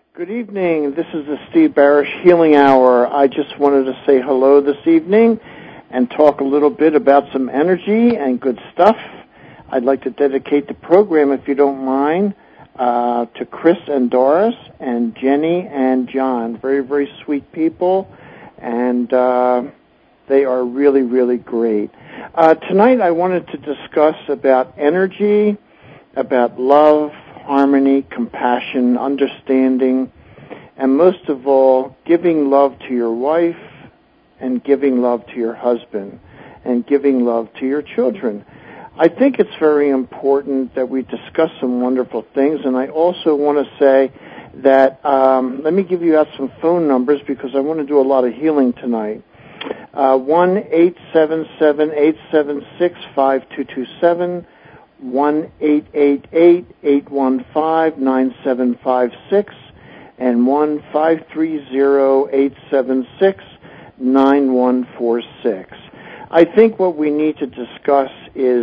Good evening. This is the Steve Barish Healing Hour. I just wanted to say hello this evening and talk a little bit about some energy and good stuff. I'd like to dedicate the program, if you don't mind, to Chris and Doris and Jenny and John. Very, very sweet people, and they are really, really great. Tonight I wanted to discuss about energy, about love, harmony, compassion, understanding, and most of all, giving love to your wife and giving love to your husband and giving love to your children. I think it's very important that we discuss some wonderful things, and I also want to say that, let me give you out some phone numbers because I want to do a lot of healing tonight. 1-877-876-5227, 1-888-815-9756, and 1-530-876-9146. I think what we need to discuss is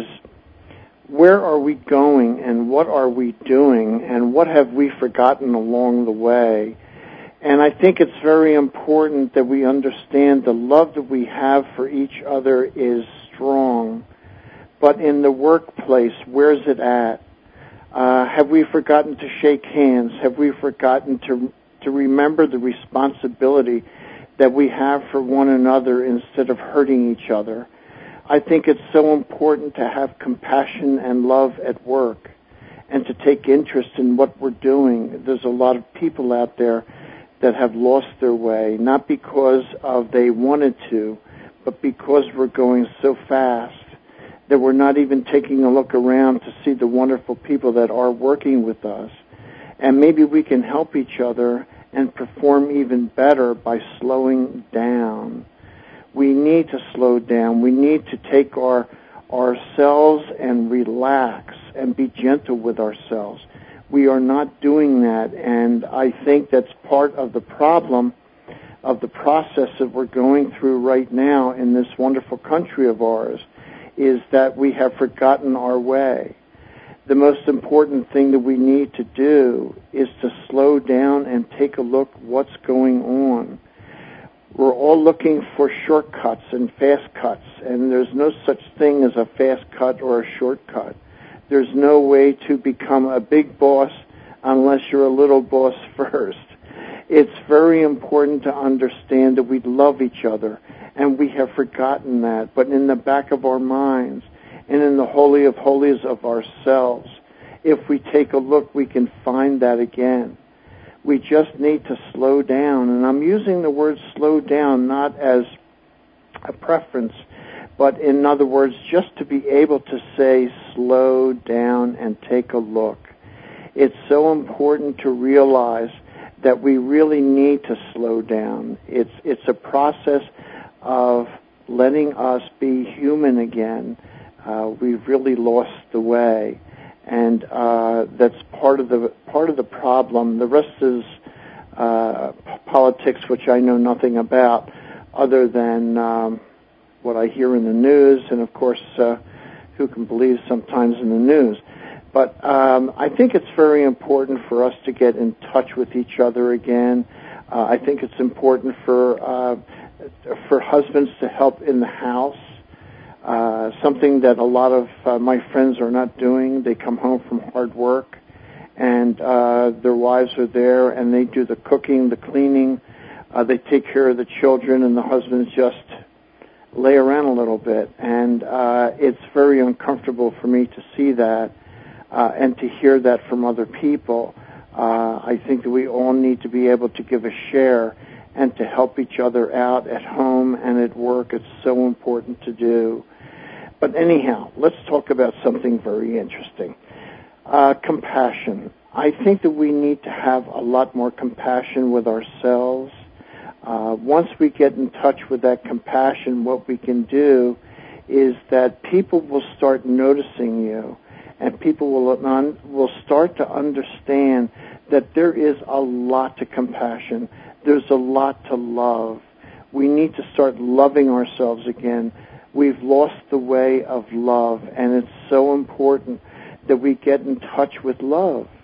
where are we going and what are we doing and what have we forgotten along the way. And I think it's very important that we understand the love that we have for each other is strong. But in the workplace, where's it at? Have we forgotten to shake hands? Have we forgotten to remember the responsibility that we have for one another instead of hurting each other? I think it's so important to have compassion and love at work and to take interest in what we're doing. There's a lot of people out there that have lost their way, not because they wanted to, but because we're going so fast that we're not even taking a look around to see the wonderful people that are working with us. And maybe we can help each other and perform even better by slowing down. We need to slow down. We need to take ourselves and relax and be gentle with ourselves. We are not doing that, and I think that's part of the problem of the process that we're going through right now in this wonderful country of ours, is that we have forgotten our way. The most important thing that we need to do is to slow down and take a look what's going on. We're all looking for shortcuts and fast cuts, and there's no such thing as a fast cut or a shortcut. There's no way to become a big boss unless you're a little boss first. It's very important to understand that we love each other, and we have forgotten that. But in the back of our minds and in the holy of holies of ourselves, if we take a look, we can find that again. We just need to slow down. And I'm using the word slow down not as a preference, but in other words, just to be able to say slow down and take a look. It's so important to realize that we really need to slow down. It's a process of letting us be human again. We've really lost the way, and that's part of the problem. The rest is politics, which I know nothing about, other than what I hear in the news, and of course, who can believe sometimes in the news. But I think it's very important for us to get in touch with each other again. I think it's important for husbands to help in the house, something that a lot of my friends are not doing. They come home from hard work, and their wives are there, and they do the cooking, the cleaning. They take care of the children, and the husbands just lay around a little bit. And it's very uncomfortable for me to see that and to hear that from other people. I think that we all need to be able to give a share and to help each other out at home and at work. It's so important to do. But anyhow, let's talk about something very interesting. Compassion. I think that we need to have a lot more compassion with ourselves. Once we get in touch with that compassion, what we can do is that people will start noticing you, and people will start to understand that there is a lot to compassion. There's a lot to love. We need to start loving ourselves again. We've lost the way of love, and it's so important that we get in touch with love.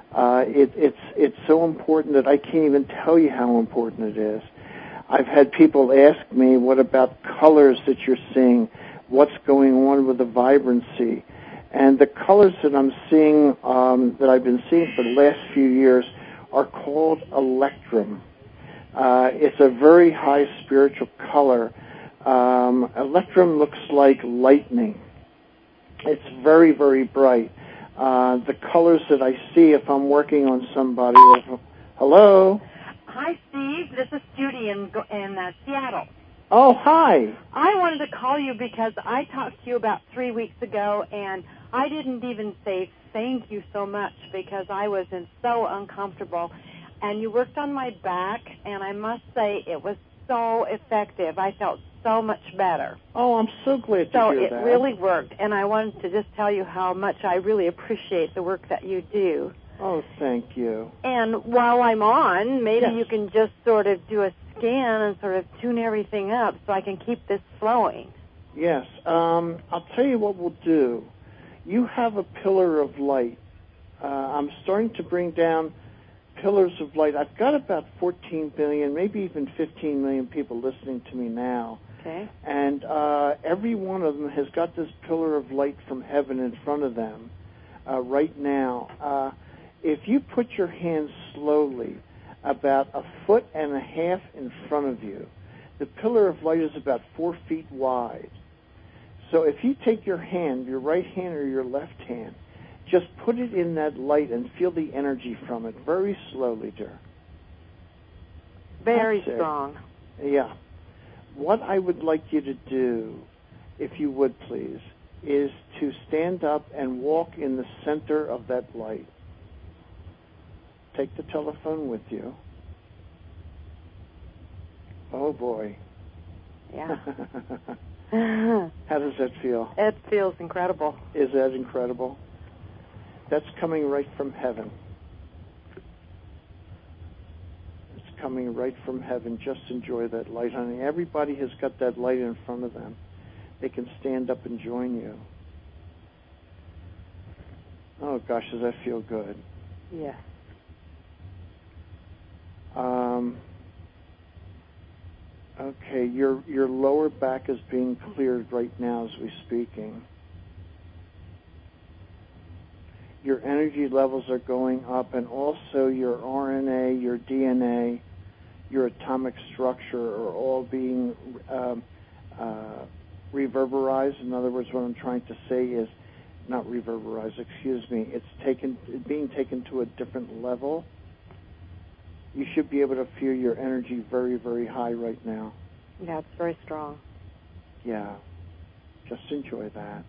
It's so important that I can't even tell you how important it is. I've had people ask me, what about colors that you're seeing? What's going on with the vibrancy? And the colors that I'm seeing, that I've been seeing for the last few years, are called electrum. It's a very high spiritual color. Electrum looks like lightning. It's very, very bright. The colors that I see if I'm working on somebody. Hello? Hi, Steve. This is Judy in Seattle. Oh, hi. I wanted to call you because I talked to you about 3 weeks ago, and I didn't even say thank you so much because I was so uncomfortable. And you worked on my back, and I must say it was so effective. I felt so much better. Oh, I'm so glad to hear that. So it really worked, and I wanted to just tell you how much I really appreciate the work that you do. Oh, thank you. And while I'm on, maybe Yes. you can just sort of do a scan and sort of tune everything up so I can keep this flowing. Yes. I'll tell you what we'll do. You have a pillar of light. I'm starting to bring down pillars of light. I've got about 14 billion, maybe even 15 million people listening to me now. Okay. And every one of them has got this pillar of light from heaven in front of them right now. If you put your hands slowly about 1.5 feet in front of you, the pillar of light is about 4 feet wide. So if you take your hand, your right hand or your left hand, just put it in that light and feel the energy from it very slowly, dear. Very strong. Yeah. What I would like you to do, if you would please, is to stand up and walk in the center of that light. Take the telephone with you. Oh, boy. Yeah. How does that feel? It feels incredible. Is that incredible? That's coming right from heaven. It's coming right from heaven. Just enjoy that light, honey. Everybody has got that light in front of them. They can stand up and join you. Oh, gosh, does that feel good? Yes. Okay, your lower back is being cleared right now as we're speaking. Your energy levels are going up, and also your RNA, your DNA, your atomic structure are all being reverberized. In other words, what I'm trying to say is, not reverberized, excuse me, it's being taken to a different level. You should be able to feel your energy very, very high right now. Yeah, it's very strong. Yeah, just enjoy that.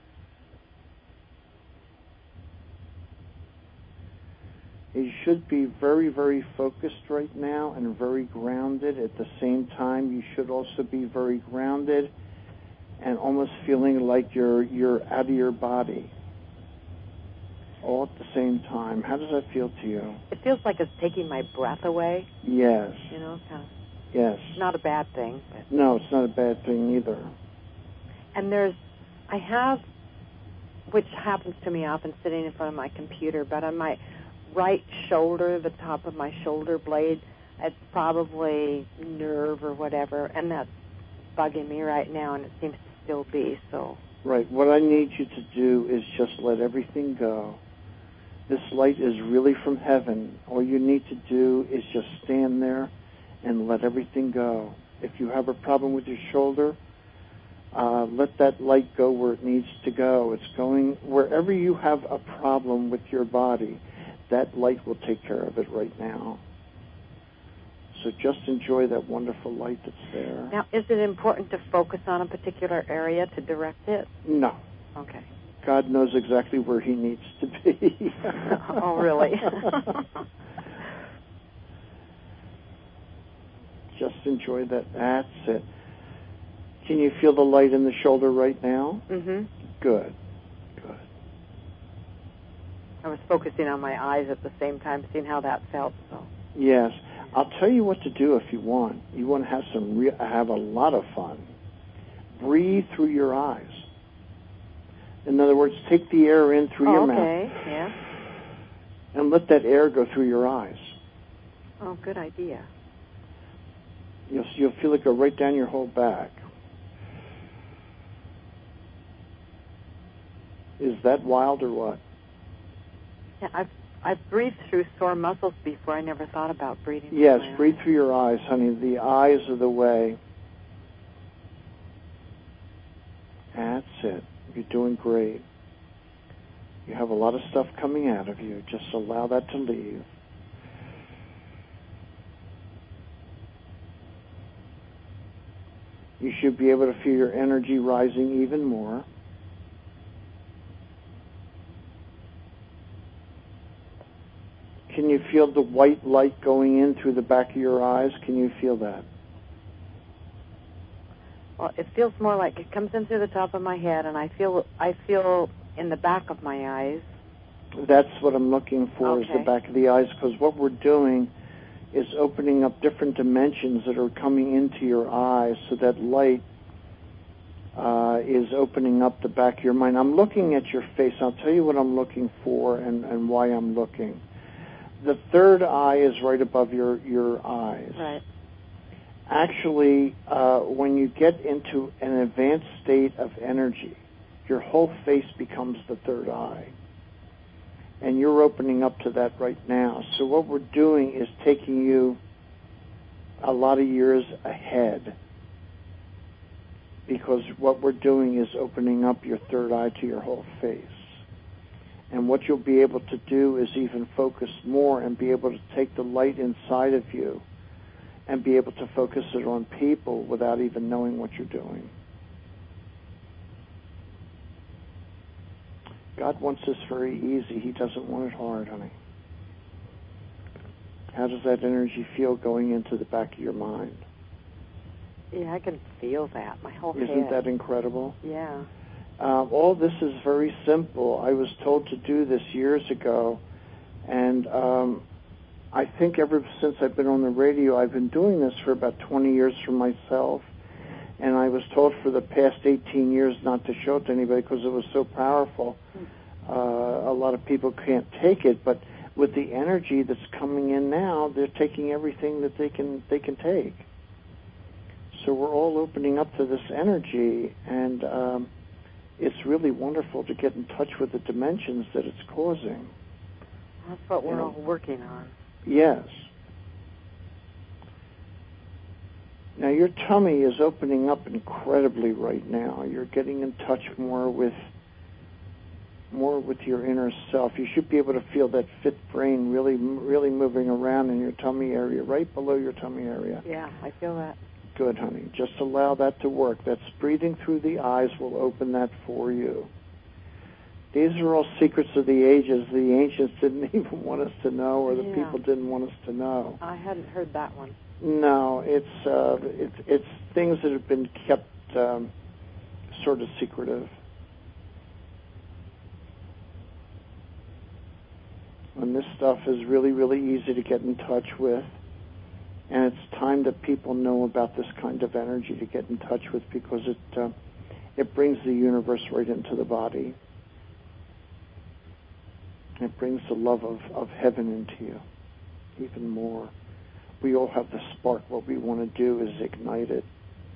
You should be very, very focused right now and very grounded. At the same time, you should also be very grounded and almost feeling like you're out of your body. All at the same time. How does that feel to you? It feels like it's taking my breath away. Yes. You know, kind of. Yes. Not a bad thing. But. No, it's not a bad thing either. And I have, which happens to me often sitting in front of my computer, but on my right shoulder, the top of my shoulder blade, it's probably nerve or whatever, and that's bugging me right now, and it seems to still be, so. Right. What I need you to do is just let everything go. This light is really from heaven. All you need to do is just stand there and let everything go. If you have a problem with your shoulder, let that light go where it needs to go. It's going wherever you have a problem with your body. That light will take care of it right now. So just enjoy that wonderful light that's there. Now, is it important to focus on a particular area to direct it? No. Okay. God knows exactly where he needs to be. Oh, really? Just enjoy that. That's it. Can you feel the light in the shoulder right now? Mm-hmm. Good. Good. I was focusing on my eyes at the same time, seeing how that felt. So. Yes. I'll tell you what to do if you want. You want to have have a lot of fun. Breathe through your eyes. In other words, take the air in through your mouth. Okay, yeah. and let that air go through your eyes. Oh, good idea. You'll feel it go right down your whole back. Is that wild or what? Yeah, I've breathed through sore muscles before. I never thought about breathing through Yes, my breathe eyes. through your eyes, honey. The eyes are the way. That's it. You're doing great. You have a lot of stuff coming out of you. Just allow that to leave. You should be able to feel your energy rising even more. Can you feel the white light going in through the back of your eyes? Can you feel that? Well, it feels more like it comes in through the top of my head, and I feel in the back of my eyes. That's what I'm looking for, is the Okay. back of the eyes, because what we're doing is opening up different dimensions that are coming into your eyes, so that light is opening up the back of your mind. I'm looking at your face. I'll tell you what I'm looking for and why I'm looking. The third eye is right above your eyes. Right. Actually, when you get into an advanced state of energy, your whole face becomes the third eye. And you're opening up to that right now. So what we're doing is taking you a lot of years ahead, because what we're doing is opening up your third eye to your whole face. And what you'll be able to do is even focus more and be able to take the light inside of you and be able to focus it on people without even knowing what you're doing. God wants this very easy. He doesn't want it hard, honey. How does that energy feel going into the back of your mind? Yeah, I can feel that. My whole head. Isn't that incredible? Yeah. All this is very simple. I was told to do this years ago, and I think ever since I've been on the radio, I've been doing this for about 20 years for myself, and I was told for the past 18 years not to show it to anybody because it was so powerful. A lot of people can't take it, but with the energy that's coming in now, they're taking everything that they can take. So we're all opening up to this energy, and it's really wonderful to get in touch with the dimensions that it's causing. That's what we're all working on. Yes. Now your tummy is opening up incredibly right now. You're getting in touch more with your inner self. You should be able to feel that fifth brain really moving around in your tummy area, right below your tummy area. Yeah, I feel that. Good, honey. Just allow that to work. That's breathing through the eyes will open that for you. These are all secrets of the ages. The ancients didn't even want us to know, or the people didn't want us to know. I hadn't heard that one. No, it's things that have been kept sort of secretive. And this stuff is really, really easy to get in touch with. And it's time that people know about this kind of energy to get in touch with, because it brings the universe right into the body. It brings the love of heaven into you even more. We all have the spark. What we want to do is ignite it.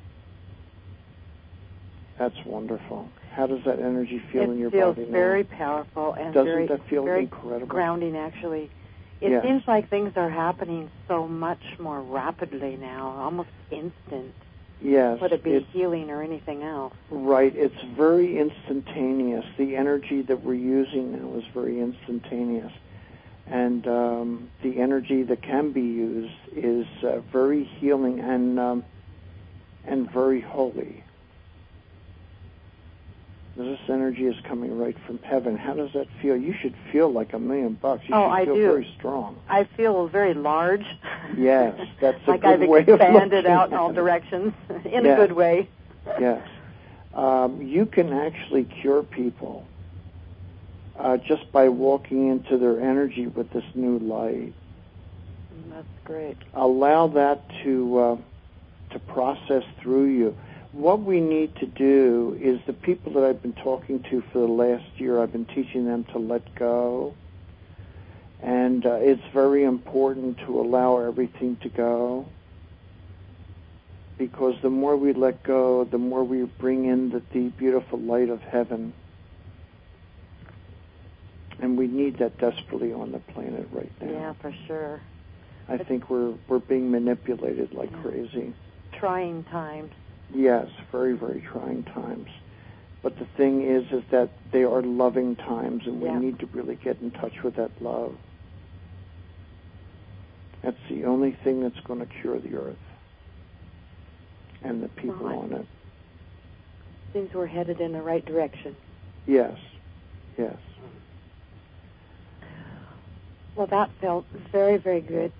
That's wonderful. How does that energy feel in your body now? It feels very powerful and Doesn't that feel very incredible? Grounding, actually. It seems like things are happening so much more rapidly now, almost instant. Yes. Would it be healing or anything else? Right. It's very instantaneous. The energy that we're using now is very instantaneous. And the energy that can be used is very healing and very holy. This energy is coming right from heaven. How does that feel? You should feel like $1 million. You should feel very strong. I feel very large. Yes, that's a like good I've way of looking expanded out in all directions in a good way. Yes. You can actually cure people just by walking into their energy with this new light. That's great. Allow that to process through you. What we need to do is, the people that I've been talking to for the last year, I've been teaching them to let go And it's very important to allow everything to go, because the more we let go, the more we bring in the deep, beautiful light of heaven. And we need that desperately on the planet right now. Yeah, for sure. I think we're being manipulated like crazy. Trying times. Yes, very, very trying times. But the thing is that they are loving times, and we need to really get in touch with that love. That's the only thing that's going to cure the earth and the people on it. Seems we're headed in the right direction. Yes, yes. Well, that felt very, very good.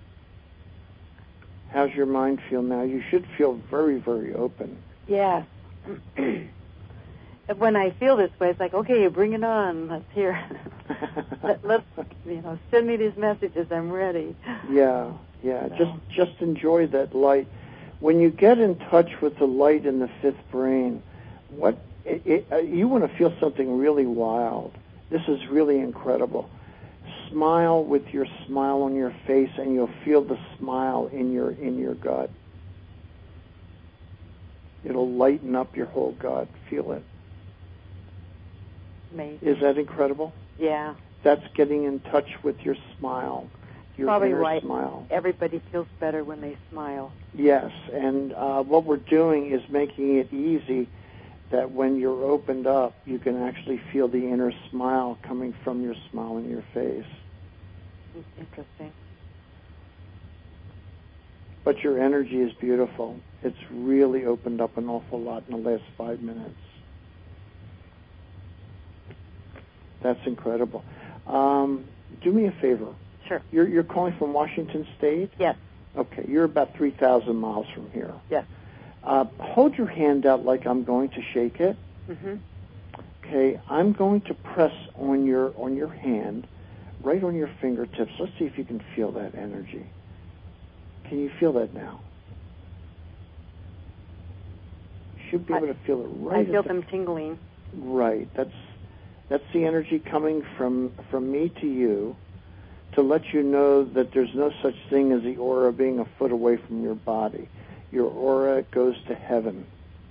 How's your mind feel now? You should feel very, very open. Yes. When I feel this way, it's like, okay, bring it on. Let's hear. Let's send me these messages. I'm ready. Yeah. So. Just enjoy that light. When you get in touch with the light in the fifth brain, you want to feel something really wild. This is really incredible. Smile with your smile on your face, and you'll feel the smile in your gut. It'll lighten up your whole gut. Feel it. Amazing. Is that incredible? Yeah. That's getting in touch with your smile, your probably inner right. smile. Everybody feels better when they smile. Yes, and what we're doing is making it easy that when you're opened up, you can actually feel the inner smile coming from your smile in your face. Interesting. But your energy is beautiful. It's really opened up an awful lot in the last 5 minutes. That's incredible. Do me a favor. Sure. You're calling from Washington State? Yes. Okay, you're about 3,000 miles from here. Yes. Hold your hand out like I'm going to shake it. Mm-hmm. Okay, I'm going to press on your hand, right on your fingertips. Let's see if you can feel that energy. Can you feel that now? You should be able to feel it right. I feel them tingling. Right. That's the energy coming from me to you, to let you know that there's no such thing as the aura being a foot away from your body. Your aura goes to heaven.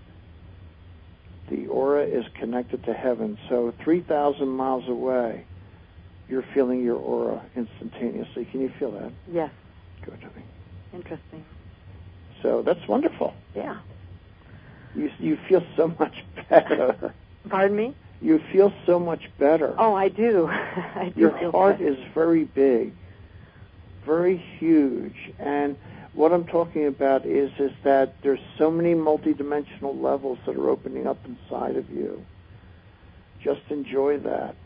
The aura is connected to heaven. So 3,000 miles away, you're feeling your aura instantaneously. Can you feel that? Yes. Good, honey. Interesting. So that's wonderful. Yeah. You feel so much better. Pardon me? You feel so much better. Oh, I do. I do. Your heart is very big, very huge, and what I'm talking about is that there's so many multidimensional levels that are opening up inside of you. Just enjoy that.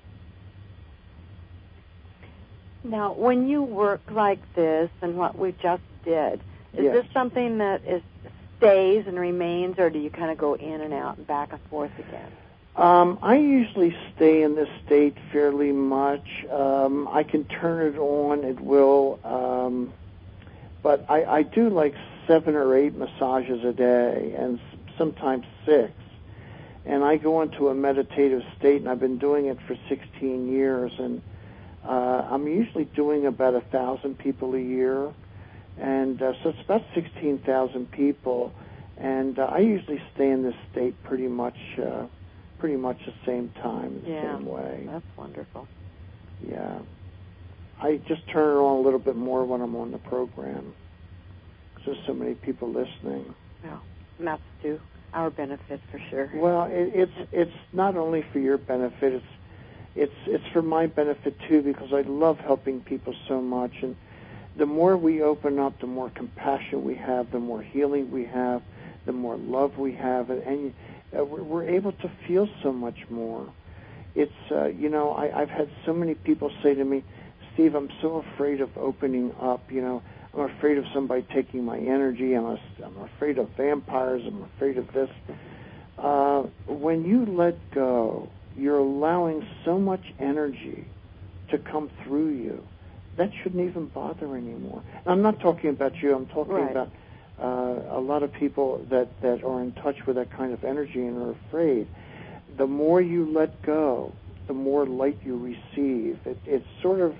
Now, when you work like this and what we just did, is Yes. this something that stays and remains, or do you kind of go in and out and back and forth again? I usually stay in this state fairly much. I can turn it on, it will, but I do like 7 or 8 massages a day, and sometimes 6. And I go into a meditative state, and I've been doing it for 16 years, and I'm usually doing about 1,000 people a year, and so it's about 16,000 people, and I usually stay in this state pretty much the same time, the same way. That's wonderful. Yeah. I just turn it on a little bit more when I'm on the program. There's so many people listening. Well, and that's to our benefit for sure. Well, it's not only for your benefit, it's for my benefit too, because I love helping people so much, and the more we open up, the more compassion we have, the more healing we have, the more love we have, and we're able to feel so much more. It's, I've had so many people say to me, Steve, I'm so afraid of opening up, I'm afraid of somebody taking my energy, I'm afraid of vampires, I'm afraid of this. When you let go, you're allowing so much energy to come through you. That shouldn't even bother anymore. I'm not talking about you, I'm talking about a lot of people that are in touch with that kind of energy and are afraid. The more you let go, the more light you receive. It's sort of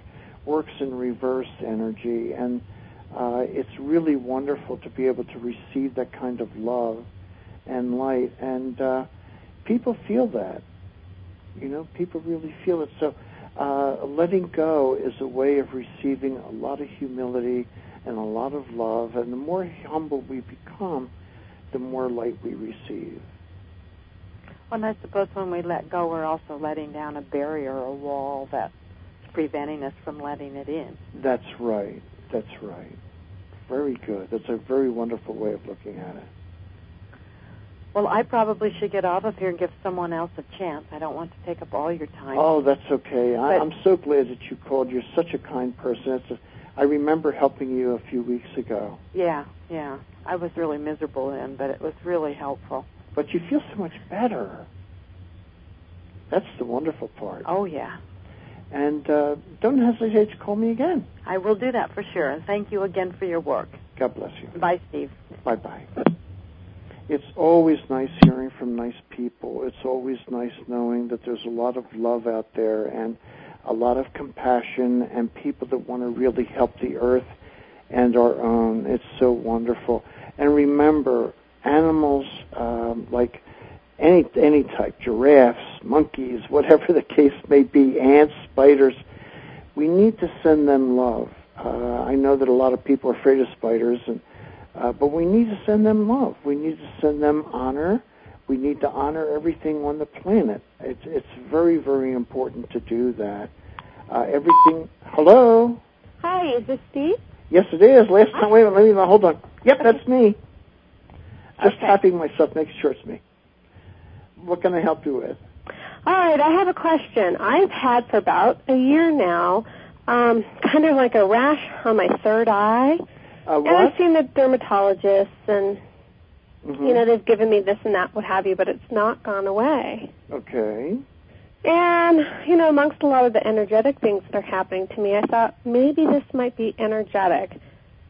works in reverse energy, and it's really wonderful to be able to receive that kind of love and light, and people feel that. People really feel it. So letting go is a way of receiving a lot of humility and a lot of love, and the more humble we become, the more light we receive. Well, and I suppose when we let go, we're also letting down a barrier, a wall that's preventing us from letting it in. That's right. That's right. Very good. That's a very wonderful way of looking at it. Well, I probably should get off of here and give someone else a chance. I don't want to take up all your time. Oh, that's okay. I'm so glad that you called. You're such a kind person. I remember helping you a few weeks ago. Yeah. I was really miserable then, but it was really helpful. But you feel so much better. That's the wonderful part. Oh, yeah. And don't hesitate to call me again. I will do that for sure. And thank you again for your work. God bless you. Bye, Steve. Bye-bye. It's always nice hearing from nice people. It's always nice knowing that there's a lot of love out there and a lot of compassion and people that want to really help the earth and our own. It's so wonderful. And remember, animals like any type, giraffes, monkeys, whatever the case may be, ants, spiders, we need to send them love. I know that a lot of people are afraid of spiders, but we need to send them love. We need to send them honor. We need to honor everything on the planet. It's very, very important to do that. Everything. Hello? Hi, is this Steve? Yes, it is. Last time, wait a minute, hold on. Yep, that's me. Just tapping myself, making sure it's me. What can I help you with? All right, I have a question. I've had for about a year now kind of like a rash on my third eye. What? And I've seen the dermatologists, and, they've given me this and that, what have you, but it's not gone away. Okay. And, amongst a lot of the energetic things that are happening to me, I thought maybe this might be energetic.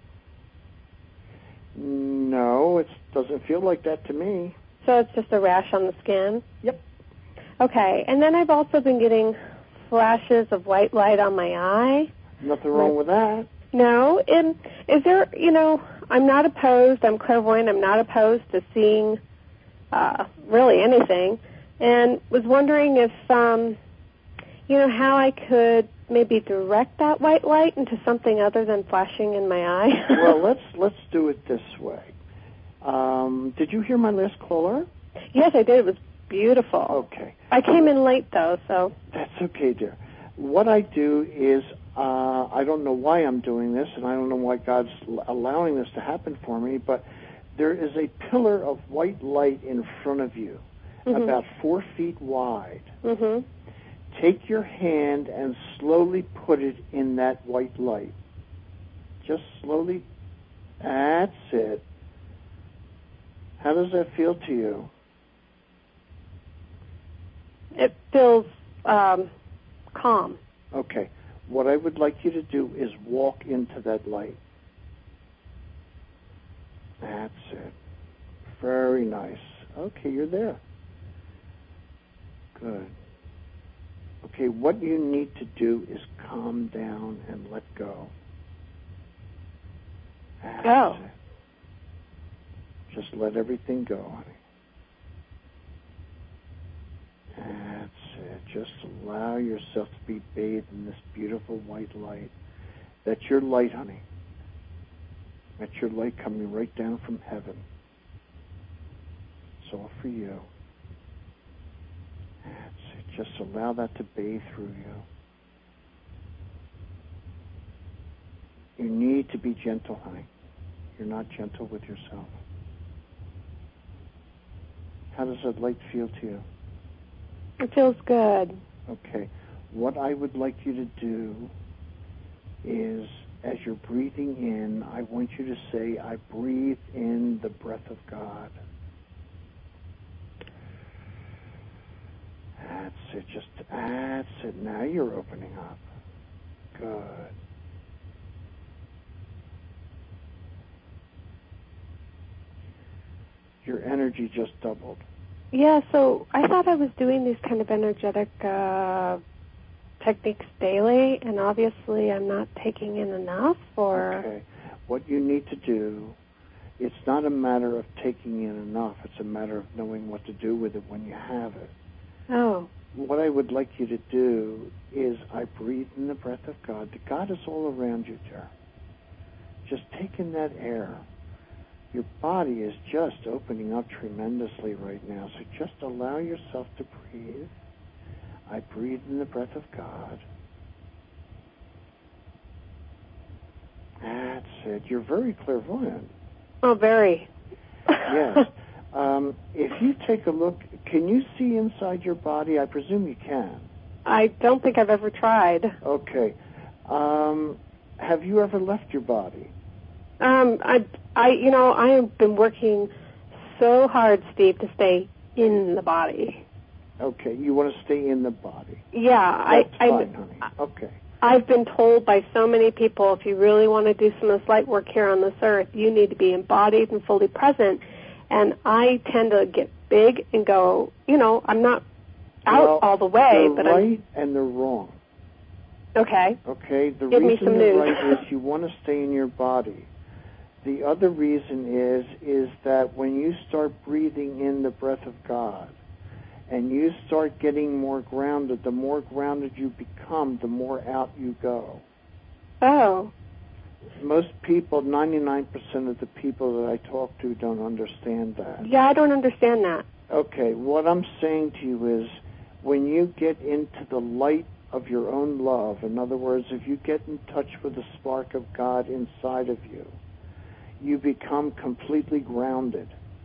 No, it doesn't feel like that to me. So it's just a rash on the skin? Yep. Okay, and then I've also been getting flashes of white light on my eye. Nothing wrong with that. No, and is there, I'm not opposed, I'm clairvoyant, I'm not opposed to seeing really anything, and was wondering if, how I could maybe direct that white light into something other than flashing in my eye. Well, let's do it this way. Did you hear my last caller? Yes, I did. It was beautiful. Okay. I came in late, though, so. That's okay, dear. What I do is, I don't know why I'm doing this, and I don't know why God's allowing this to happen for me, but there is a pillar of white light in front of you, about 4 feet wide. Mm-hmm. Take your hand and slowly put it in that white light. Just slowly. That's it. How does that feel to you? It feels calm. Okay. What I would like you to do is walk into that light. That's it. Very nice. Okay, you're there. Good. Okay, what you need to do is calm down and let go. That's it. Just let everything go, honey. That's it. Just allow yourself to be bathed in this beautiful white light. That's your light, honey. That's your light coming right down from heaven. It's all for you. That's it. Just allow that to bathe through you. You need to be gentle, honey. You're not gentle with yourself. How does that light feel to you? It feels good. Okay. What I would like you to do is, as you're breathing in, I want you to say, I breathe in the breath of God. That's it. That's it. Now you're opening up. Good. Your energy just doubled. Yeah, so I thought I was doing these kind of energetic techniques daily, and obviously I'm not taking in enough, or... Okay. What you need to do, it's not a matter of taking in enough. It's a matter of knowing what to do with it when you have it. Oh. What I would like you to do is I breathe in the breath of God. The God is all around you, dear. Just take in that air. Your body is just opening up tremendously right now, so just allow yourself to breathe. I breathe in the breath of God. That's it. You're very clairvoyant. Oh, very. Yes. If you take a look, can you see inside your body? I presume you can. I don't think I've ever tried. Okay. Have you ever left your body? I have been working so hard, Steve, to stay in the body. Okay, you want to stay in the body. Yeah, That's fine, honey. Okay. I've been told by so many people, if you really want to do some of this light work here on this earth, you need to be embodied and fully present. And I tend to get big and go, I'm not out all the way. They're but right and they're wrong. Okay. Okay, the Give me reason some you're news. right is you want to stay in your body. The other reason is that when you start breathing in the breath of God and you start getting more grounded, the more grounded you become, the more out you go. Oh. Most people, 99% of the people that I talk to don't understand that. Yeah, I don't understand that. Okay, what I'm saying to you is when you get into the light of your own love, in other words, if you get in touch with the spark of God inside of you, you become completely grounded.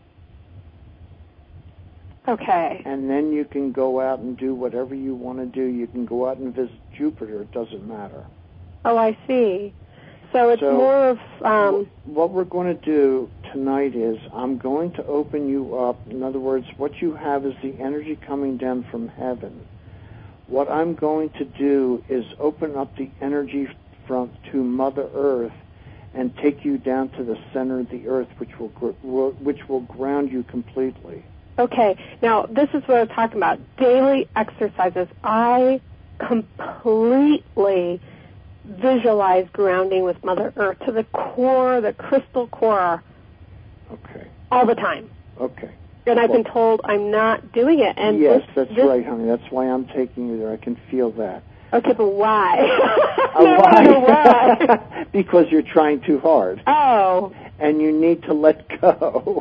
Okay. And then you can go out and do whatever you want to do. You can go out and visit Jupiter. It doesn't matter. Oh, I see. So it's more of... What we're going to do tonight is I'm going to open you up. In other words, what you have is the energy coming down from heaven. What I'm going to do is open up the energy to Mother Earth and take you down to the center of the earth, which will ground you completely. Okay. Now, this is what I was talking about. Daily exercises. I completely visualize grounding with Mother Earth to the core, the crystal core. Okay. All the time. Okay. And I've been told I'm not doing it. And yes, that's right, honey. That's why I'm taking you there. I can feel that. Okay, but why? Why? Why? Because you're trying too hard. Oh. And you need to let go.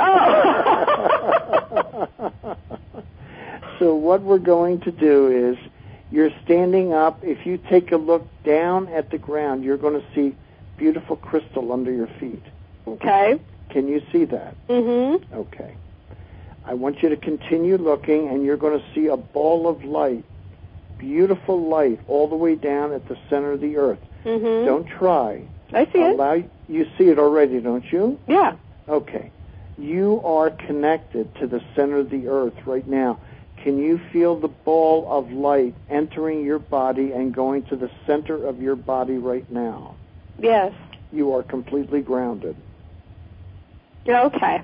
Oh. So what we're going to do is you're standing up. If you take a look down at the ground, you're going to see beautiful crystal under your feet. Okay. Can you see that? Mm-hmm. Okay. I want you to continue looking, and you're going to see a ball of light, beautiful light, all the way down at the center of the earth. Mm-hmm. Don't try. I see it. You see it already, don't you? Yeah. Okay. You are connected to the center of the earth right now. Can you feel the ball of light entering your body and going to the center of your body right now? Yes. You are completely grounded. Yeah, okay.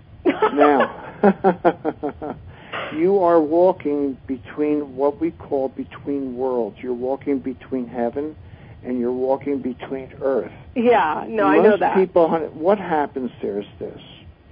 Now, you are walking between what we call between worlds. You're walking between heaven and you're walking between earth. Yeah, no, I know that. Most people, what happens there is this.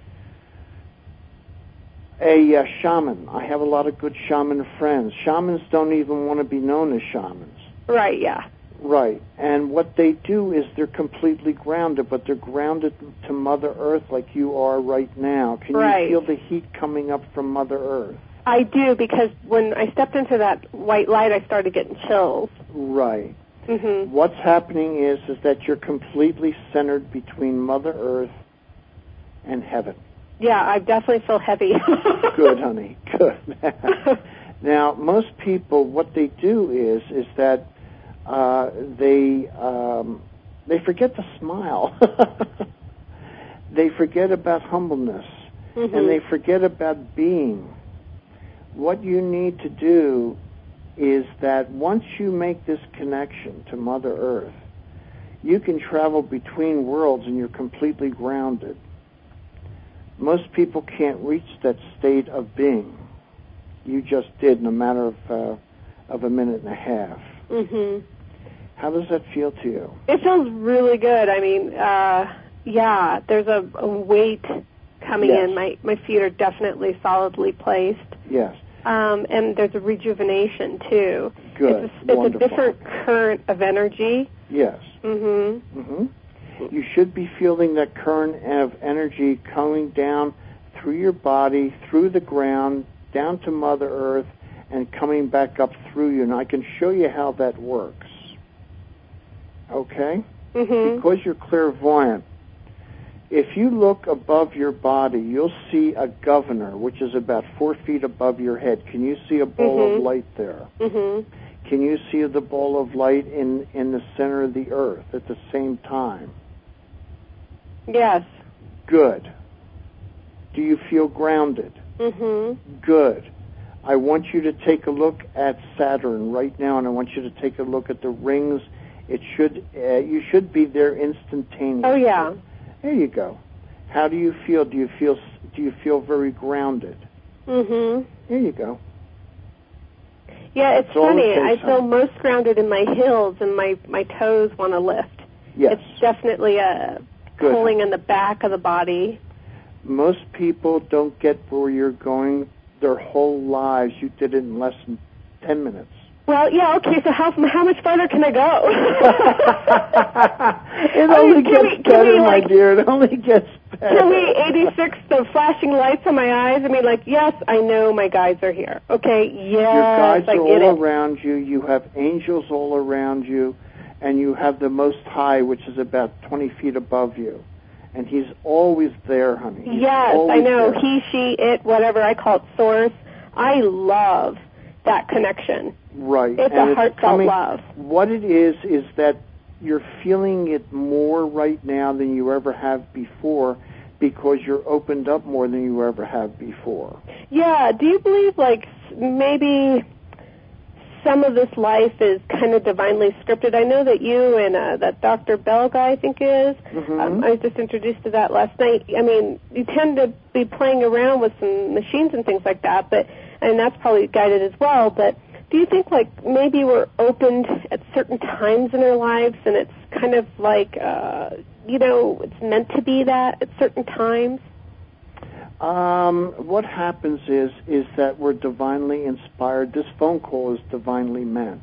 A shaman. I have a lot of good shaman friends. Shamans don't even want to be known as shamans. Right, yeah. Right. And what they do is they're completely grounded, but they're grounded to Mother Earth like you are right now. Can you feel the heat coming up from Mother Earth? I do, because when I stepped into that white light, I started getting chills. Right. Mm-hmm. What's happening is that you're completely centered between Mother Earth and heaven. Yeah, I definitely feel heavy. Good, honey. Good. Now, most people, what they do is that they forget to smile. They forget about humbleness, mm-hmm. and they forget about being. What you need to do is that once you make this connection to Mother Earth, you can travel between worlds and you're completely grounded. Most people can't reach that state of being. You just did in a matter of a minute and a half. Mhm. How does that feel to you? It feels really good. I mean, yeah, there's a weight coming Yes. in. My feet are definitely solidly placed. Yes. And there's a rejuvenation too. Good. It's Wonderful. a different current of energy. Yes. Mhm. Mhm. You should be feeling that current of energy coming down through your body, through the ground, down to Mother Earth, and coming back up through you. And I can show you how that works. Okay? Mhm. Because you're clairvoyant, if you look above your body, you'll see a governor, which is about 4 feet above your head. Can you see a ball of light there? Mhm. Can you see the ball of light in the center of the earth at the same time? Yes. Good. Do you feel grounded? Mhm. Good. I want you to take a look at Saturn right now, and I want you to take a look at the rings. It should you should be there instantaneously. Oh yeah. There you go. How do you feel? Do you feel very grounded? Mhm. There you go. Yeah, it's That's all it funny. I takes, feel honey. most grounded in my heels, and my toes want to lift. Yes. It's definitely a Good. pulling in the back of the body. Most people don't get where you're going their whole lives. You did it in less than 10 minutes. Well, yeah, okay, so how much farther can I go? It only gets better, my dear. It only gets better. Can we 86 the flashing lights on my eyes? I mean, like, yes, I know my guides are here. Okay, yes, Your guides I are get all it. around you. You have angels all around you. And you have the Most High, which is about 20 feet above you. And He's always there, honey. He's Yes, I always know. there. He, she, it, whatever I call it, source. I love that connection. Right. It's and a heartfelt love. What it is that you're feeling it more right now than you ever have before because you're opened up more than you ever have before. Yeah, do you believe, like, maybe some of this life is kind of divinely scripted? I know that you and that Dr. Bell guy, I think is, Mm-hmm. I was just introduced to that last night. I mean, you tend to be playing around with some machines and things like that, and that's probably guided as well, but do you think, like, maybe we're opened at certain times in our lives, and it's kind of like, it's meant to be that at certain times? What happens is that we're divinely inspired. This phone call is divinely meant.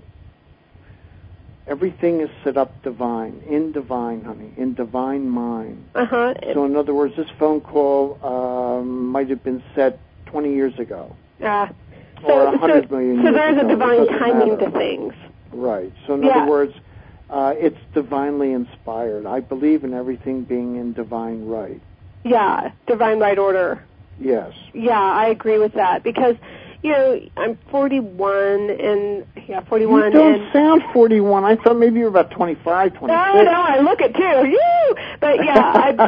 Everything is set up divine, honey, in divine mind. Uh-huh. So in other words, this phone call might have been set 20 years ago. Or 100 million years So there's ago. a divine It doesn't timing matter. to things. Right. So in other words, it's divinely inspired. I believe in everything being in divine right. Yeah, divine right order. Yes. Yeah, I agree with that because, I'm 41 and 41. You don't sound 41. I thought maybe you were about 25, 26. No, I look it too. You, but yeah,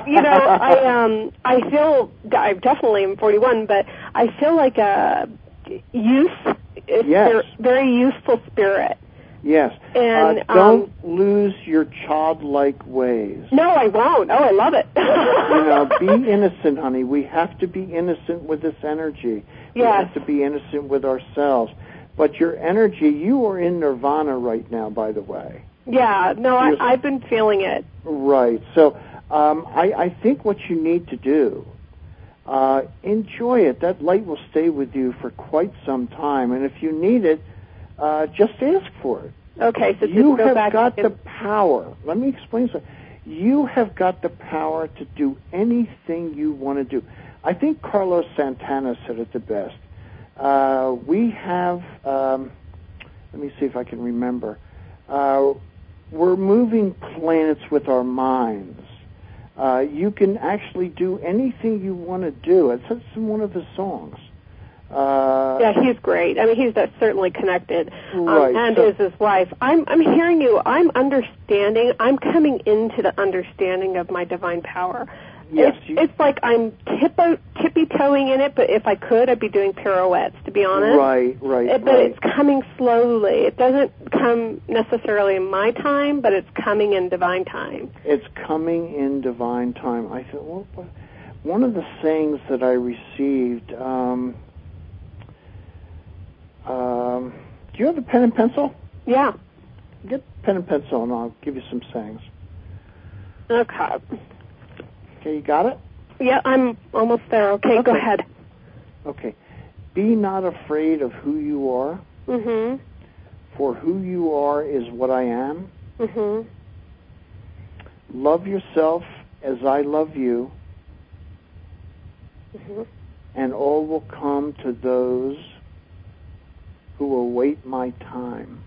I feel I definitely am 41, but I feel like a youth. Yes. Very youthful spirit. Yes. And don't lose your childlike ways. No, I won't. Oh, I love it. Be innocent, honey. We have to be innocent with this energy. Yes. We have to be innocent with ourselves. But your energy, you are in nirvana right now, by the way. Yeah, no, I've been feeling it. Right. So I think what you need to do, enjoy it. That light will stay with you for quite some time. And if you need it, just ask for it. Okay, so you just go have back got the power. Let me explain something. You have got the power to do anything you want to do. I think Carlos Santana said it the best. We have, let me see if I can remember. We're moving planets with our minds. You can actually do anything you want to do. It's in one of the songs. Yeah, he's great. I mean, he's certainly connected, right. And is his wife. I'm hearing you. I'm understanding. I'm coming into the understanding of my divine power. Yes, it's like I'm tippy-toeing in it, but if I could, I'd be doing pirouettes, to be honest. Right. But it's coming slowly. It doesn't come necessarily in my time, but it's coming in divine time. It's coming in divine time. I thought, well, one of the sayings that I received, do you have a pen and pencil? Yeah. Get pen and pencil, and I'll give you some sayings. Okay. Okay, you got it? Yeah, I'm almost there. Okay, go ahead. Okay. Be not afraid of who you are. Mm-hmm. For who you are is what I am. Mm-hmm. Love yourself as I love you. Mm-hmm. And all will come to those who await my time.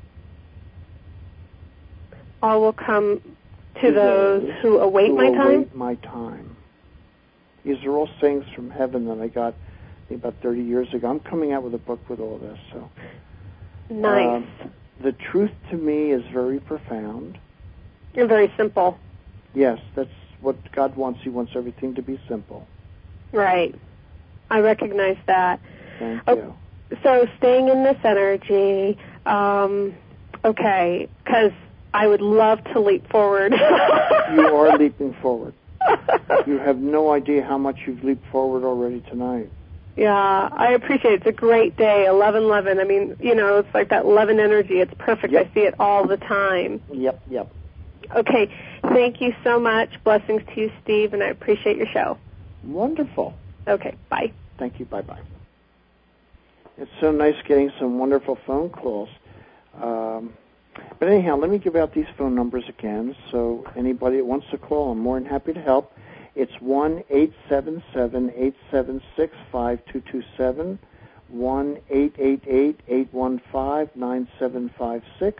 All will come to those who await my time? Await my time. These are all sayings from heaven that I got about 30 years ago. I'm coming out with a book with all this. So, nice. The truth to me is very profound. And very simple. Yes, that's what God wants. He wants everything to be simple. Right. I recognize that. Thank you. So staying in this energy, okay, because I would love to leap forward. You are leaping forward. You have no idea how much you've leaped forward already tonight. Yeah, I appreciate it. It's a great day, 11:11. I mean, you know, it's like that 11 energy. It's perfect. Yep. I see it all the time. Yep. Okay, thank you so much. Blessings to you, Steve, and I appreciate your show. Wonderful. Okay, bye. Thank you. Bye-bye. It's so nice getting some wonderful phone calls. But anyhow, let me give out these phone numbers again. So anybody that wants to call, I'm more than happy to help. It's 1-877-876-5227, 1-888-815-9756,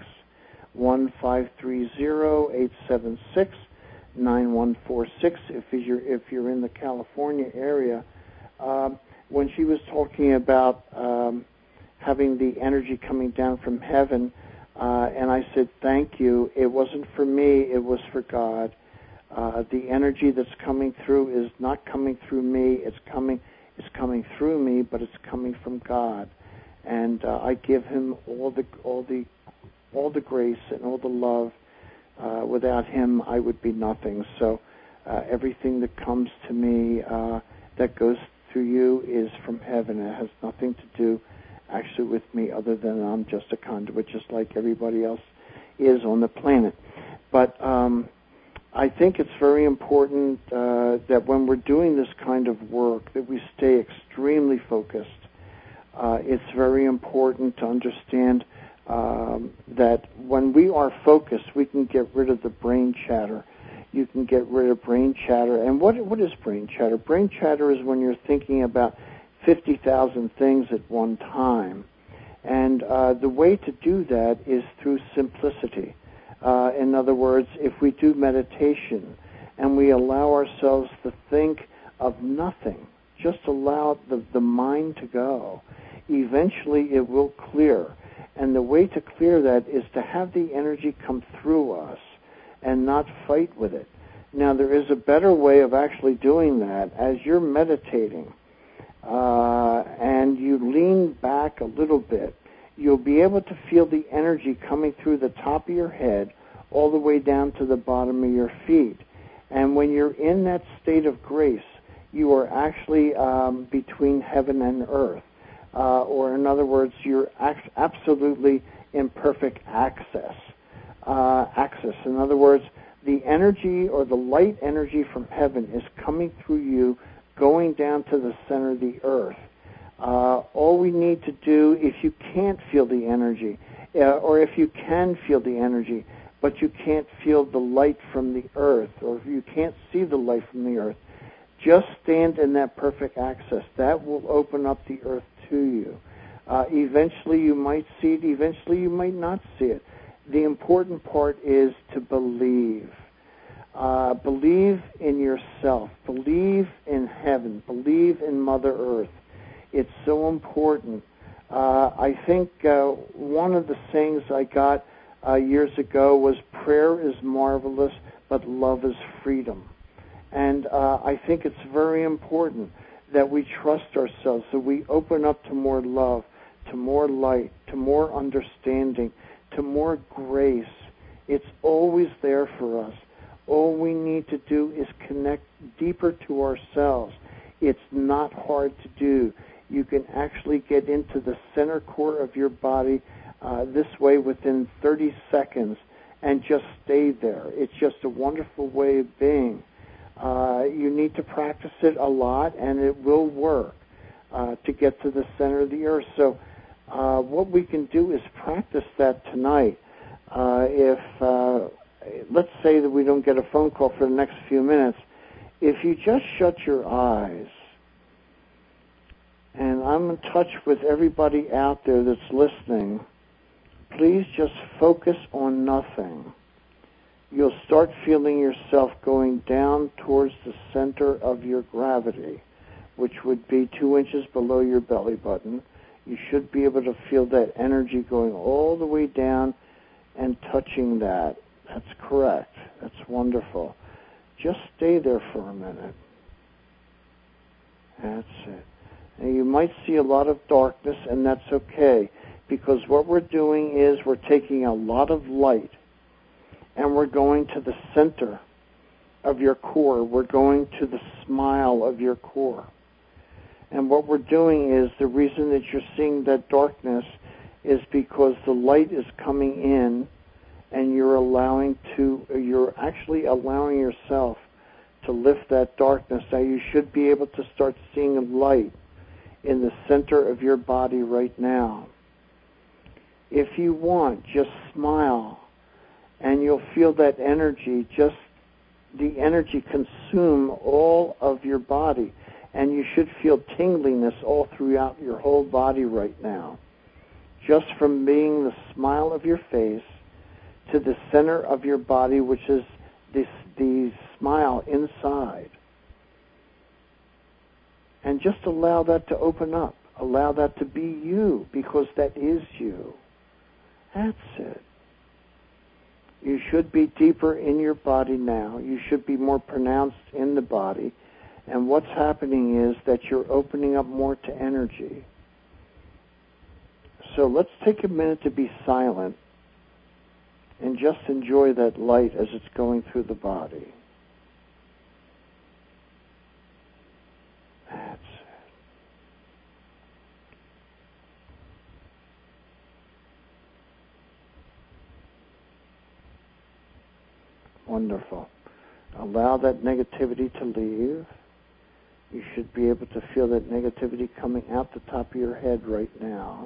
1-530-876-9146. If you're in the California area, when she was talking about having the energy coming down from heaven, and I said, thank you. It wasn't for me. It was for God. The energy that's coming through is not coming through me. It's coming through me, but it's coming from God. And I give Him all the grace and all the love. Without Him, I would be nothing. So everything that comes to me, that goes through you, is from heaven. It has nothing to do actually with me, other than I'm just a conduit, just like everybody else is on the planet. But I think it's very important that when we're doing this kind of work, that we stay extremely focused. It's very important to understand that when we are focused, we can get rid of the brain chatter. You can get rid of brain chatter. And what is brain chatter? Brain chatter is when you're thinking about 50,000 things at one time. And the way to do that is through simplicity. In other words, if we do meditation and we allow ourselves to think of nothing, just allow the mind to go, eventually it will clear. And the way to clear that is to have the energy come through us and not fight with it. Now, there is a better way of actually doing that. As you're meditating and you lean back a little bit, you'll be able to feel the energy coming through the top of your head all the way down to the bottom of your feet. And when you're in that state of grace, you are actually between heaven and earth. Or in other words, you're absolutely in perfect access. In other words, the energy or the light energy from heaven is coming through you, going down to the center of the earth. All we need to do, if you can't feel the energy, or if you can feel the energy, but you can't feel the light from the earth, or if you can't see the light from the earth, just stand in that perfect access. That will open up the earth to you. Eventually you might see it, eventually you might not see it. The important part is to believe. Believe in yourself. Believe in heaven. Believe in Mother Earth. It's so important. I think one of the sayings I got years ago was, prayer is marvelous, but love is freedom. And I think it's very important that we trust ourselves, that we open up to more love, to more light, to more understanding, to more grace. It's always there for us. All we need to do is connect deeper to ourselves. It's not hard to do. You can actually get into the center core of your body this way within 30 seconds and just stay there. It's just a wonderful way of being. You need to practice it a lot, and it will work to get to the center of the earth. So what we can do is practice that tonight. Let's say that we don't get a phone call for the next few minutes, if you just shut your eyes, and I'm in touch with everybody out there that's listening, please just focus on nothing. You'll start feeling yourself going down towards the center of your gravity, which would be 2 inches below your belly button. You should be able to feel that energy going all the way down and touching that. That's correct. That's wonderful. Just stay there for a minute. That's it. And you might see a lot of darkness, and that's okay, because what we're doing is we're taking a lot of light, and we're going to the center of your core. We're going to the smile of your core. And what we're doing is, the reason that you're seeing that darkness is because the light is coming in, and you're actually allowing yourself to lift that darkness. Now you should be able to start seeing light in the center of your body right now. If you want, just smile, and you'll feel that energy, just the energy consume all of your body, and you should feel tingliness all throughout your whole body right now, just from being the smile of your face to the center of your body, which is the smile inside. And just allow that to open up. Allow that to be you, because that is you. That's it. You should be deeper in your body now. You should be more pronounced in the body. And what's happening is that you're opening up more to energy. So let's take a minute to be silent and just enjoy that light as it's going through the body. That's it. Wonderful. Allow that negativity to leave. You should be able to feel that negativity coming out the top of your head right now.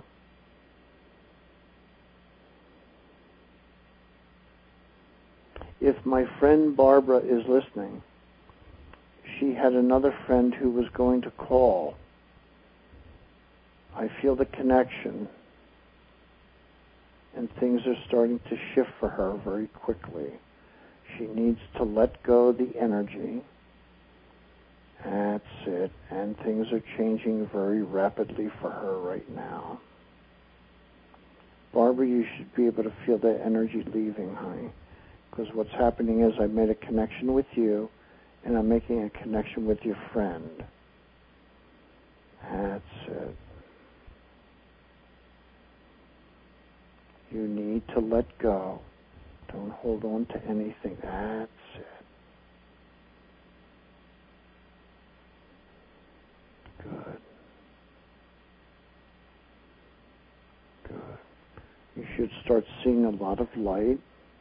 If my friend Barbara is listening, she had another friend who was going to call. I feel the connection, and things are starting to shift for her very quickly. She needs to let go of the energy. That's it. And things are changing very rapidly for her right now. Barbara, you should be able to feel that energy leaving, honey. Because what's happening is I made a connection with you, and I'm making a connection with your friend. That's it. You need to let go. Don't hold on to anything. That's it. Good. Good. You should start seeing a lot of light.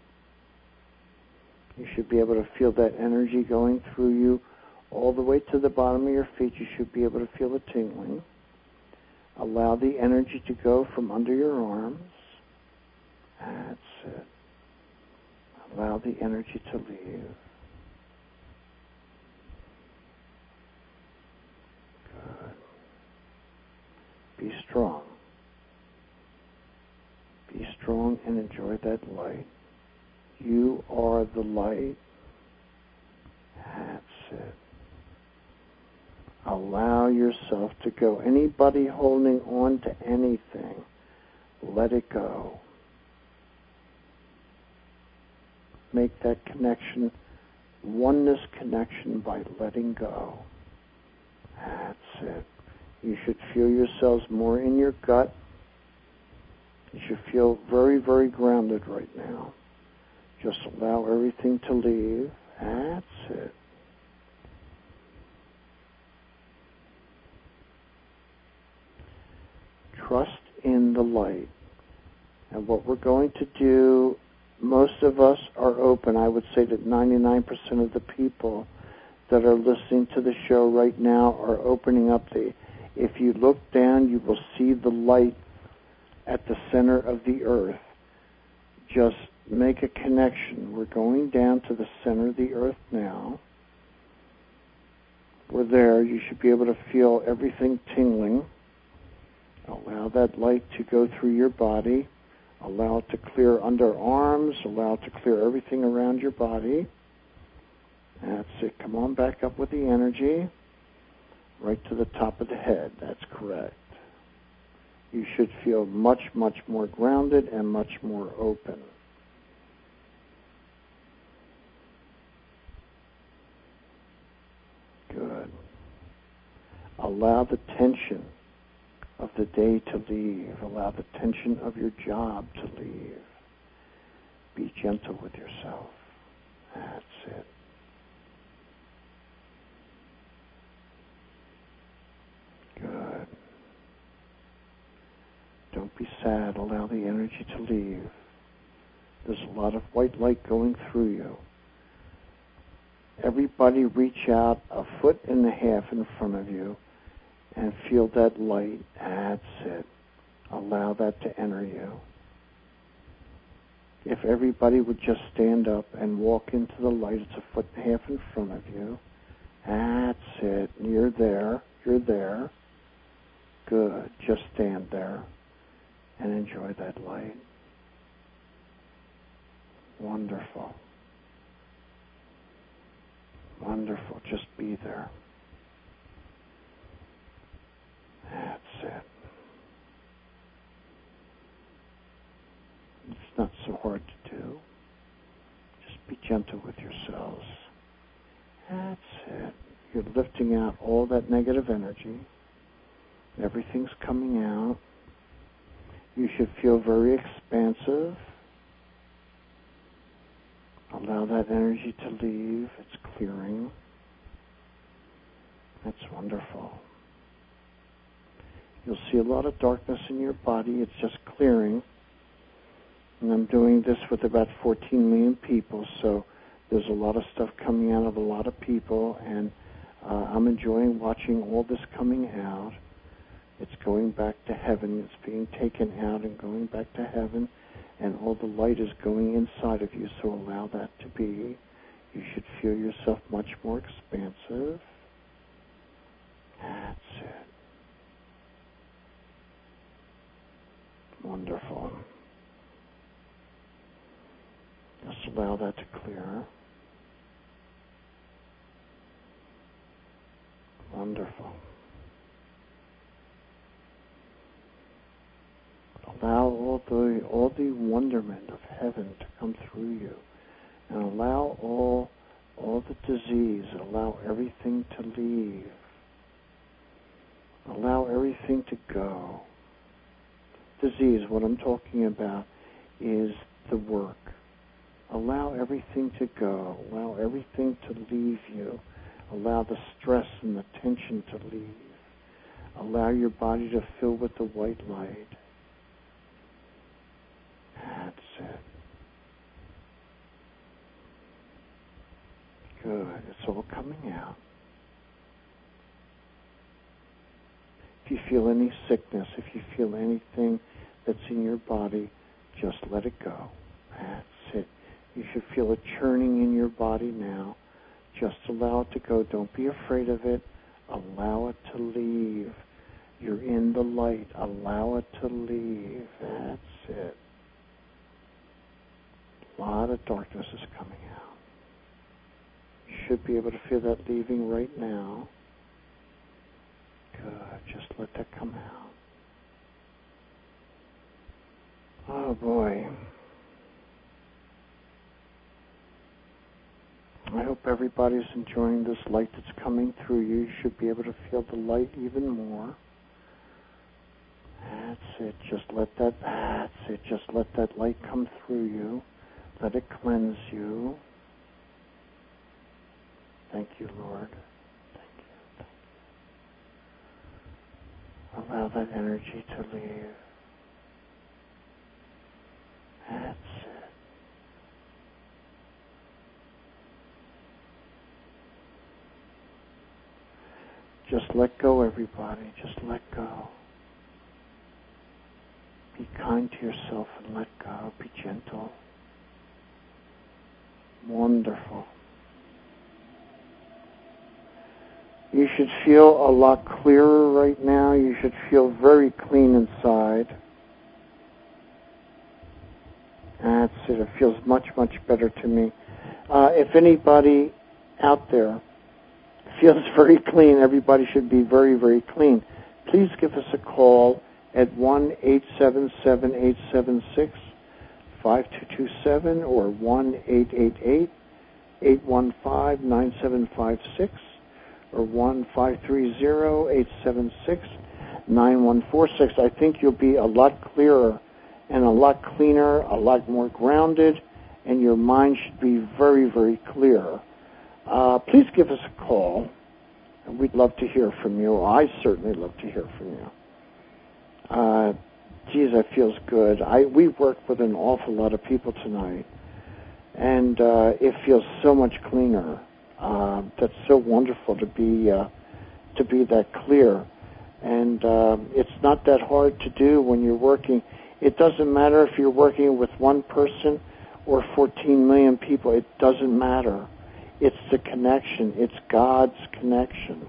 You should be able to feel that energy going through you all the way to the bottom of your feet. You should be able to feel the tingling. Allow the energy to go from under your arms. That's it. Allow the energy to leave. Good. Be strong. Be strong and enjoy that light. You are the light. That's it. Allow yourself to go. Anybody holding on to anything, let it go. Make that connection, oneness connection, by letting go. That's it. You should feel yourselves more in your gut. You should feel very, very grounded right now. Just allow everything to leave. That's it. Trust in the light. what we're going to do, most of us are open. I would say that 99% of the people that are listening to the show right now are opening up. If you look down, you will see the light at the center of the earth. Just make a connection. We're going down to the center of the earth now. We're there. You should be able to feel everything tingling. Allow that light to go through your body. Allow it to clear underarms. Allow it to clear everything around your body. That's it. Come on back up with the energy. Right to the top of the head. That's correct. You should feel much, much more grounded and much more open. Good. Allow the tension of the day to leave. Allow the tension of your job to leave. Be gentle with yourself. That's it. Good. Don't be sad. Allow the energy to leave. There's a lot of white light going through you. Everybody reach out 1.5 feet in front of you and feel that light. That's it. Allow that to enter you. If everybody would just stand up and walk into the light, it's 1.5 feet in front of you. That's it. You're there. You're there. Good. Just stand there and enjoy that light. Wonderful. Wonderful. Just be there. That's it. It's not so hard to do. Just be gentle with yourselves. That's it. You're lifting out all that negative energy. Everything's coming out. You should feel very expansive. Allow that energy to leave. It's clearing. That's wonderful. You'll see a lot of darkness in your body. It's just clearing. And I'm doing this with about 14 million people, so there's a lot of stuff coming out of a lot of people, and I'm enjoying watching all this coming out. It's going back to heaven. It's being taken out and going back to heaven, and all the light is going inside of you, so allow that to be. You should feel yourself much more expansive. That's it. Wonderful. Just allow that to clear. Wonderful. Allow all the wonderment of heaven to come through you, and allow all the disease. Allow everything to leave. Allow everything to go. Disease, what I'm talking about, is the work. Allow everything to go. Allow everything to leave you. Allow the stress and the tension to leave. Allow your body to fill with the white light. That's it. Good. It's all coming out. If you feel any sickness, if you feel anything that's in your body, just let it go. That's it. You should feel a churning in your body now. Just allow it to go. Don't be afraid of it. Allow it to leave. You're in the light. Allow it to leave. That's it. A lot of darkness is coming out. You should be able to feel that leaving right now. Good. Just let that come out. Oh, boy. I hope everybody's enjoying this light that's coming through you. You should be able to feel the light even more. That's it. Just let that light come through you. Let it cleanse you. Thank you, Lord. Thank you. Allow that energy to leave. Just let go, everybody. Just let go. Be kind to yourself and let go. Be gentle. Wonderful. You should feel a lot clearer right now. You should feel very clean inside. That's it. It feels much, much better to me. If anybody out there feels very clean, everybody should be very, very clean. Please give us a call at 1-877-876-5227 or 1-888-815-9756 or 1-530-876-9146. I think you'll be a lot clearer and a lot cleaner, a lot more grounded, and your mind should be very, very clear. Please give us a call, and we'd love to hear from you. I certainly love to hear from you. Geez, that feels good. We worked with an awful lot of people tonight, and it feels so much cleaner. That's so wonderful to be that clear, and it's not that hard to do when you're working. It doesn't matter if you're working with one person or 14 million people. It doesn't matter. It's the connection. It's God's connection.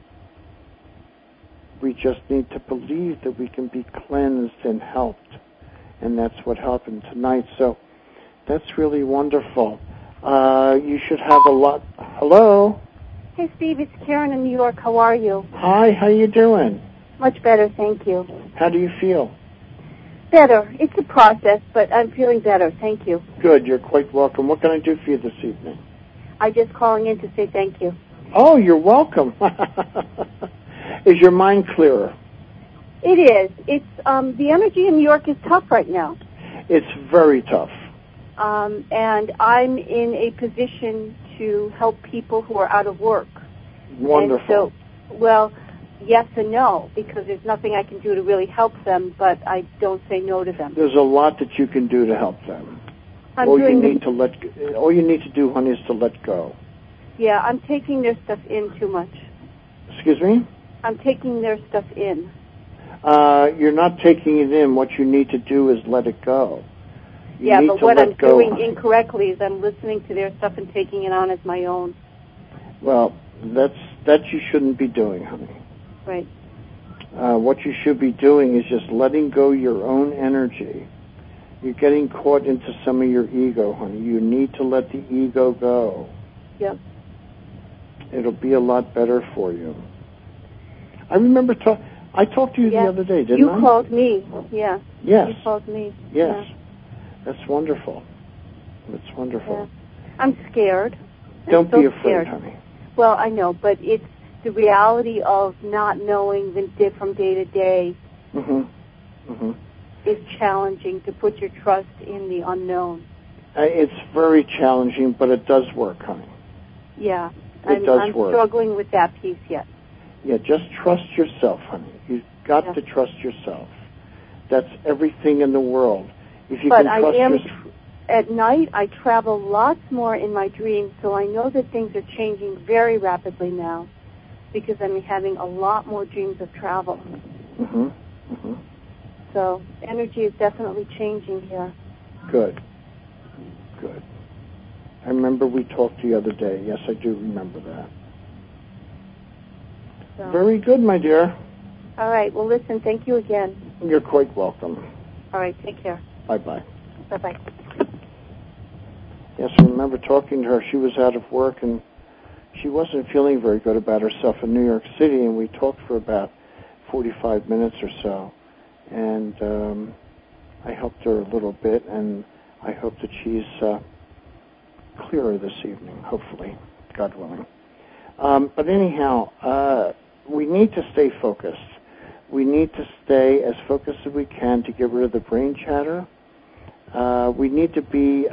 We just need to believe that we can be cleansed and helped. And that's what happened tonight. So that's really wonderful. You should have a lot. Hello? Hey, Steve, it's Karen in New York. How are you? Hi, how you doing? Much better, thank you. How do you feel? Better. It's a process, but I'm feeling better. Thank you. Good. You're quite welcome. What can I do for you this evening? I'm just calling in to say thank you. Oh, you're welcome. Is your mind clearer? It is. It's the energy in New York is tough right now. It's very tough. And I'm in a position to help people who are out of work. Wonderful. And so, well, yes and no, because there's nothing I can do to really help them, but I don't say no to them. There's a lot that you can do to help them. All you need to do, honey, is to let go. Yeah, I'm taking their stuff in too much. Excuse me? I'm taking their stuff in. You're not taking it in. What you need to do is let it go. Yeah, but what I'm doing incorrectly is I'm listening to their stuff and taking it on as my own. Well, that you shouldn't be doing, honey. Right. What you should be doing is just letting go your own energy. You're getting caught into some of your ego, honey. You need to let the ego go. Yep. It'll be a lot better for you. I remember I talked to you the other day, didn't I? You called me, yeah. Yes. You called me. Yes. Yeah. That's wonderful. That's wonderful. Yeah. I'm scared. Don't be afraid, scared. honey. Well, I know, but it's the reality of not knowing from day to day is challenging to put your trust in the unknown. It's very challenging, but it does work, honey. Yeah. It does work. I'm struggling with that piece yet. Yeah, just trust yourself, honey. You've got to trust yourself. That's everything in the world. If you can trust at night, I travel lots more in my dreams, so I know that things are changing very rapidly now because I'm having a lot more dreams of travel. So energy is definitely changing here. Good. Good. I remember we talked the other day. Yes, I do remember that. So. Very good, my dear. All right. Well, listen, thank you again. You're quite welcome. All right. Take care. Bye-bye. Bye-bye. Yes, I remember talking to her. She was out of work, and she wasn't feeling very good about herself in New York City, and we talked for about 45 minutes or so. And I helped her a little bit, and I hope that she's clearer this evening, hopefully, God willing. But anyhow, we need to stay focused. We need to stay as focused as we can to get rid of the brain chatter. We need to be...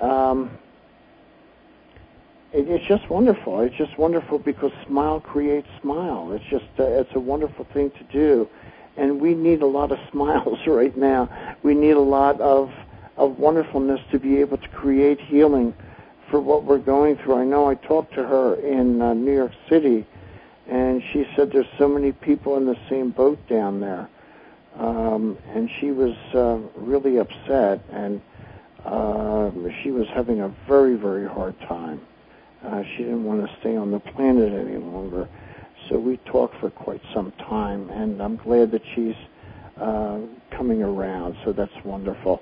It's just wonderful. It's just wonderful because smile creates smile. It's just it's a wonderful thing to do. And we need a lot of smiles right now. We need a lot of wonderfulness to be able to create healing for what we're going through. I know I talked to her in New York City, and she said there's so many people in the same boat down there. And she was really upset, and she was having a very, very hard time. She didn't want to stay on the planet any longer. So we talked for quite some time, and I'm glad that she's coming around, so that's wonderful.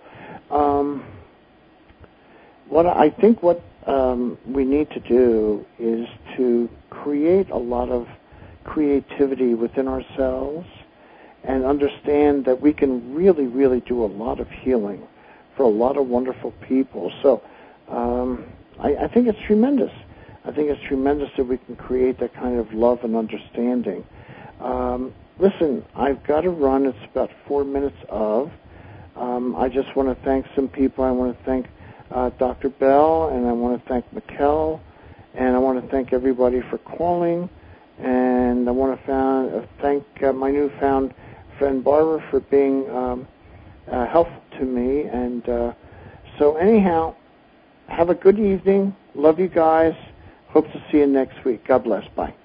I think what we need to do is to create a lot of creativity within ourselves and understand that we can really, really do a lot of healing for a lot of wonderful people. So I think it's tremendous. I think it's tremendous that we can create that kind of love and understanding. Listen, I've got to run. It's about 4 minutes of. I just want to thank some people. I want to thank Dr. Bell, and I want to thank Mikkel, and I want to thank everybody for calling, and I want to thank my newfound friend Barbara for being helpful to me. And so anyhow, have a good evening. Love you guys. Hope to see you next week. God bless. Bye.